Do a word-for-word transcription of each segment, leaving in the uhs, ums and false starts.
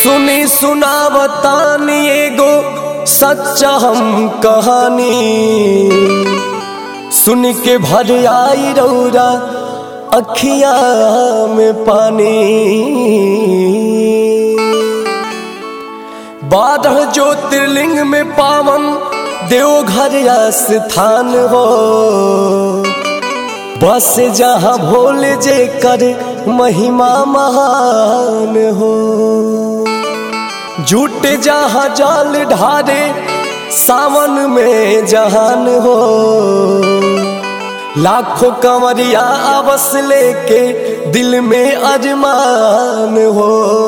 सुनी सुनावतानी एगो सच्चा हम कहानी, सुन के भर आई रौरा अखिया में पानी। बारह ज्योतिर्लिंग में पावन देवघर स्थान हो, बस जहाँ भोले जे कर महिमा महान हो। झूठे जहाँ जाल ढारे सावन में जहान हो, लाखों कंवरिया आवस लेके दिल में अरमान हो।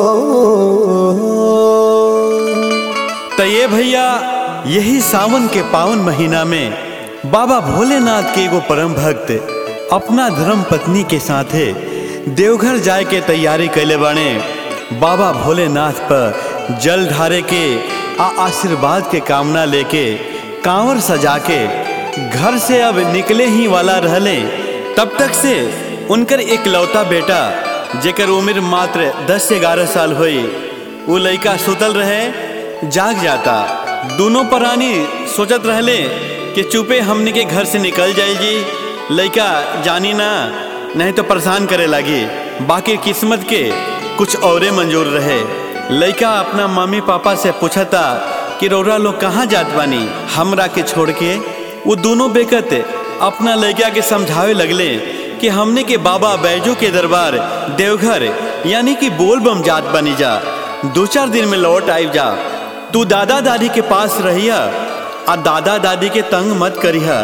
तो ये भैया यही सावन के पावन महीना में बाबा भोलेनाथ के एगो परम भक्त अपना धर्म पत्नी के साथे देवघर जाए के तैयारी कैले बाने। बाबा भोलेनाथ पर जल ढारे के आ आशीर्वाद के कामना लेके कांवर सजा के घर से अब निकले ही वाला रहले। तब तक से उनकर एक लौता बेटा जेकर उम्र मात्र दस से ग्यारह साल हुई, वो लड़का सुतल रहे जाग जाता। दोनों प्राणी सोचत रहले कि चुपे हमने के घर से निकल जाए जी, लड़का जानी ना नहीं तो परेशान करे लगी। बाकी किस्मत के कुछ औरे मंजूर रहे। लड़का अपना मम्मी पापा से पूछता कि रौरा लोग कहाँ जात बानी हमरा के छोड़ के। वो दोनों बेकत अपना लड़का के समझावे लगले कि हमने के बाबा बैजू के दरबार देवघर यानी कि बोलबम जात बनी जा, दो चार दिन में लौट आई जा। तू दादा दादी के पास रहिया आ दादा दादी के तंग मत करिया,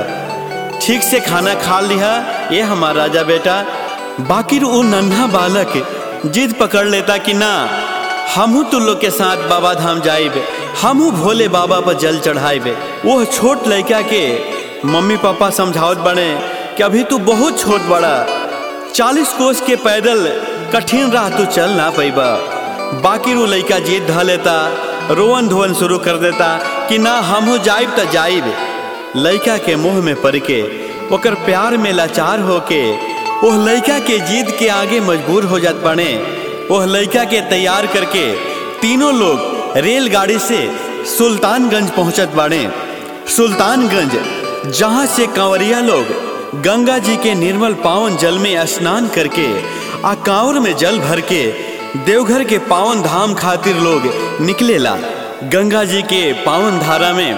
ठीक से खाना खा लिया ये हमारा राजा बेटा। बाकी वो नन्हा बालक जिद पकड़ लेता कि ना हमहू तू लोग के साथ बाबा धाम जाइब, हमहू भोले बाबा पर जल चढ़ाइब। वो छोट लड़का के मम्मी पापा समझावत बने कि अभी तू बहुत छोट बड़ा, चालीस कोस के पैदल कठिन राह तू चल ना पैबा। बाकी वो लड़का जिद धा लेता, रोवन धोवन शुरू कर देता कि ना हमहू जाइब त जाइब। लड़का के मुँह में पड़ के ओकर प्यार में लाचार होके वह लड़का के जिद के आगे मजबूर हो जात बने। वह लड़का के तैयार करके तीनों लोग रेलगाड़ी से सुल्तानगंज पहुंचत बाड़े। सुल्तानगंज जहां से कांवरिया लोग गंगा जी के निर्मल पावन जल में स्नान करके आ कांवर में जल भर के देवघर के पावन धाम खातिर लोग निकलेला। गंगा जी के पावन धारा में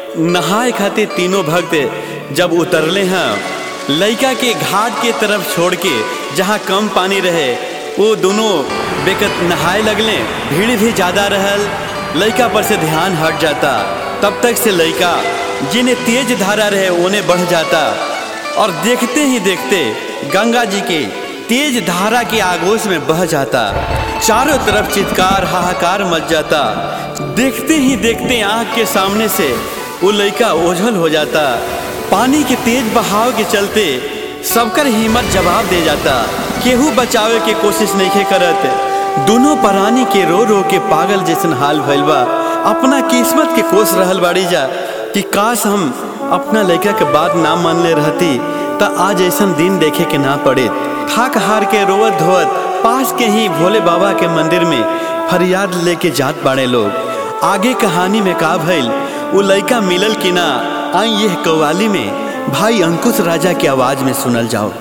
नहाए खातिर तीनों भक्त जब उतरले हैं, लड़का के घाट के तरफ छोड़ के जहाँ कम पानी रहे वो दोनों बेकत नहाए लगले। भीड़ भी ज़्यादा रहल, लड़का पर से ध्यान हट जाता। तब तक से लड़का जिन्हें तेज धारा रहे उन्हें बढ़ जाता और देखते ही देखते गंगा जी के तेज धारा के आगोश में बह जाता। चारों तरफ चित्कार हाहाकार मच जाता। देखते ही देखते आँख के सामने से वो लड़का ओझल हो जाता। पानी के तेज बहाव के चलते सबकर हिम्मत जवाब दे जाता, केहू बचावे के कोशिश नहीं करत। दोनों प्राणी के रो रो के पागल जैसन हाल भइल बा। अपना किस्मत के कोस रहल बाड़ी जा कि काश हम अपना लड़का के बात ना मान ले रहती त आज ऐसा दिन देखे के ना पड़े। थाक हार के रोवत धोवत पास के ही भोले बाबा के मंदिर में फरियाद लेके जात बाड़े लोग। आगे कहानी में का भइल वो लड़का मिलल कि ना, आई यह कव्वाली में भाई अंकुश राजा की आवाज में सुनल जाओ।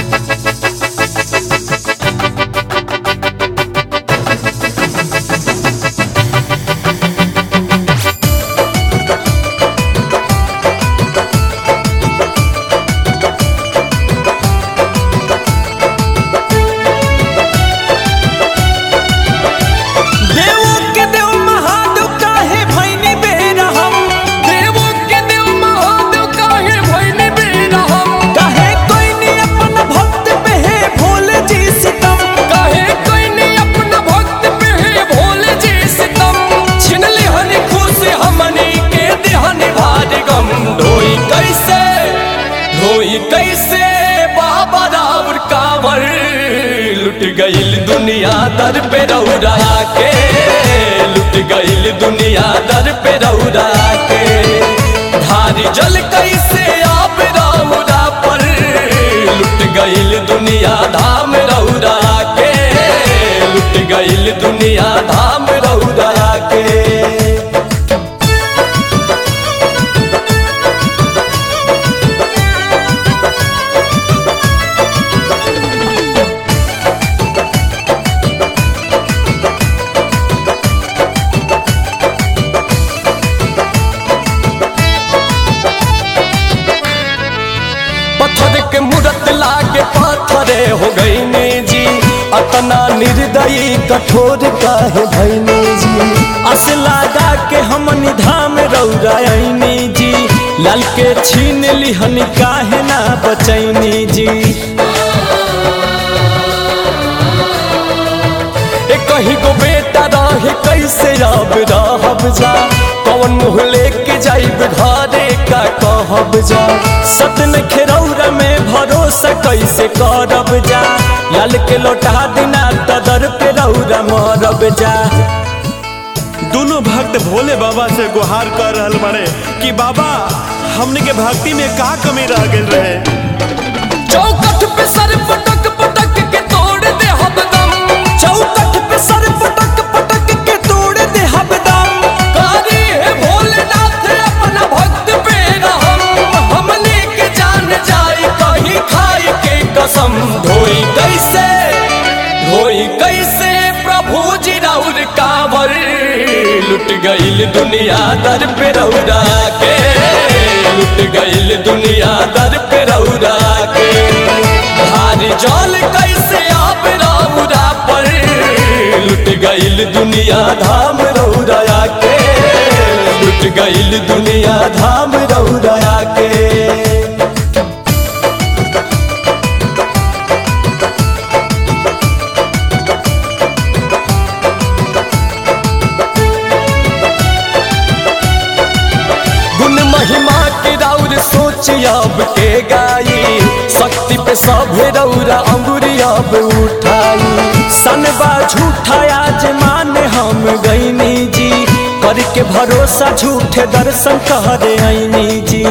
कैसे बाबा रावर कांवर लुट गईल दुनिया दर पे रौरा के, लुट गईल दुनिया दर पे रौरा के। धारी जल कैसे आप रौरा पर लुट गईल दुनिया धाम रौरा के, लुट गईल दुनिया धाम रौरा खरे हो गईनी जी, अतना निर्दयी कठोर काहे भईनी जी। अस लगा के हमनी धाम रौरायनी जी, लाल के छीन लिहनी काहे ना बचैनी जी। ए कहीं को बेटा रहे कैसे अब रहब जा, कौन मुँह लेके जाइब घरे का कहब जा। सतन खेरौरा में भरोसा कैसे करब जा, लाल के लौटा दिना तदर पे रौरा मरब जा। दोनों भक्त भोले बाबा से गुहार कर रहल बड़े कि बाबा हमने के भक्ति में का कमी रह गई रहे। चौकठ पे सर पटक पटक के तोड़ दे हबदम, चौकठ पे सर पटक पटक के तोड़ दे हबदम। कारी है भोलेनाथ अपना भक्त पे रहम, हमने के जान जाई कहीं खाई के कसम। धोई कैसे धोई कैसे प्रभु जी राउर कांवर, लुट गईल दुनिया दर पे रौरा के, लुट गईल दुनिया दर पे रौरा के। भारी जल कैसे आप रौरा पर, लुट गईल दुनिया धाम रौरा के, लुट गईल दुनिया धाम रौरा के। महिमा के राउर सोच अब के गाई, शक्ति पे सभे रौरा अंगुरी अब उठाई। सनबा झूठा आज माने हम गईनी जी, करके भरोसा झूठे दर्शन करे आईनी जी।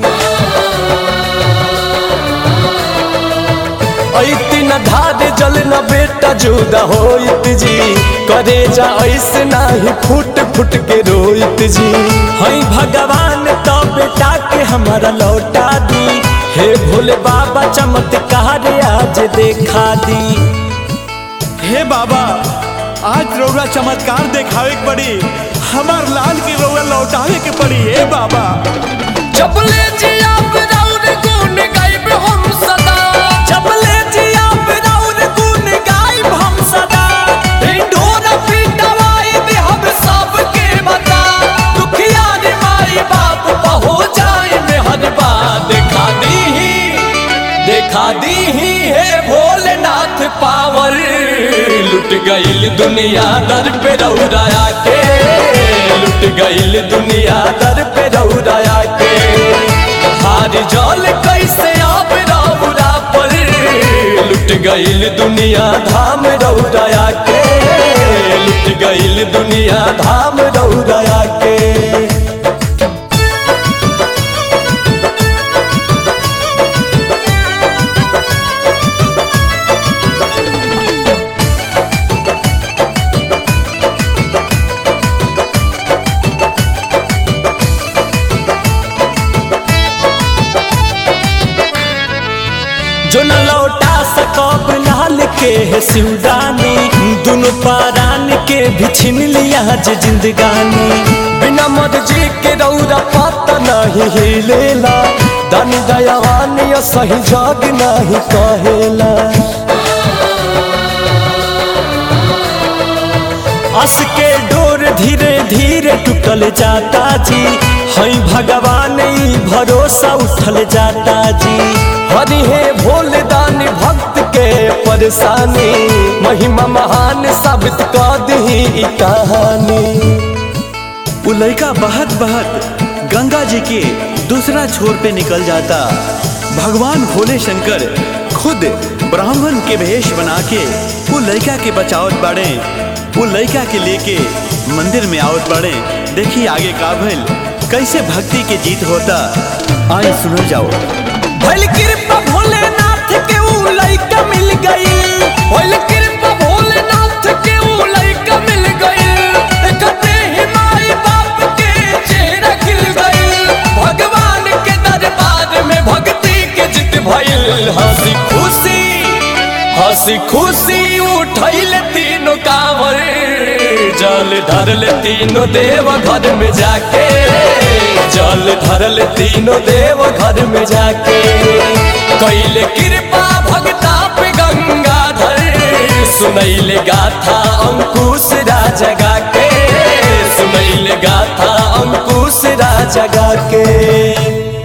ऐती न धार जल न बेटा जुदा होइत जी, करे जा ऐसे नाही फुट फुट के रोइत जी। हई भगवान तो बेटा के हमारा लौटा दी, हे भोले बाबा चमत्कार आज देखा दी। हे बाबा आज रौरा चमत्कार देखावे के पड़ी, हमार लाल की रौरा लौटावे के पड़ी। हे बाबा जबले जी आप रौर गुण गाइब हम सदा, जबले जी आप रौर गुण गाइब हम सदा। ढिंढोरा पिटवाई दे हम सबके बता, दुखिया रे माई बाप पहो जाए में हर बात। देखा दी देखा दी है भोलेनाथ पावर, लुट गईल दुनिया दर पे रौरा के, लुट गईल दुनिया दर पे रौरा के। हारी जल कैसे आप रौरा पर, लुट गईल दुनिया धाम रौरा के, लुट गईल दुनिया धाम रौरा के। जो न लौटा सकब लाल के है शिवदानी, दोनों पारान के भी छीन लिया जे जिंदगानी। बिना मर्जी के रौरा पता नहीं हिलेला, दानी दयावान सही जग नहीं कहेला। अस के डोर धीरे धीरे टूटल जाता जी, हई भगवान ई भरोसा उठल जाता जी। हरि हे भोले दानी भक्त के परेशानी, महिमा महान साबित कर दी ई कहानी। वो लड़का बहत बहत गंगा जी के दूसरा छोर पे निकल जाता। भगवान भोले शंकर खुद ब्राह्मण के भेष बना के वो लड़का के बचावत बाड़े, वो लड़का के लेके मंदिर में आवत बाड़े। देखिए आगे का भइल, कैसे भक्ति के जीत होता, आए सुनो जाओ। भइल कृपा भोलेनाथ के ऊ लड़का मिल गई, भइल कृपा भोलेनाथ के ऊ लड़का मिल गई। देखते ही माई बाप के चेहरा खिल गई, भगवान के दरबार में भक्ति के जीत भइल। हंसी खुशी हंसी खुशी उठैल तीनों कांवर, जल धरल तीनों देव घर में जाके, जल धरल तीनों देव घर में जाके। कैले कृपा भगता गंगाधर सुनैले गाथा अंकुश राजा गा के, सुनैले गाथा अंकुश राजा गा के।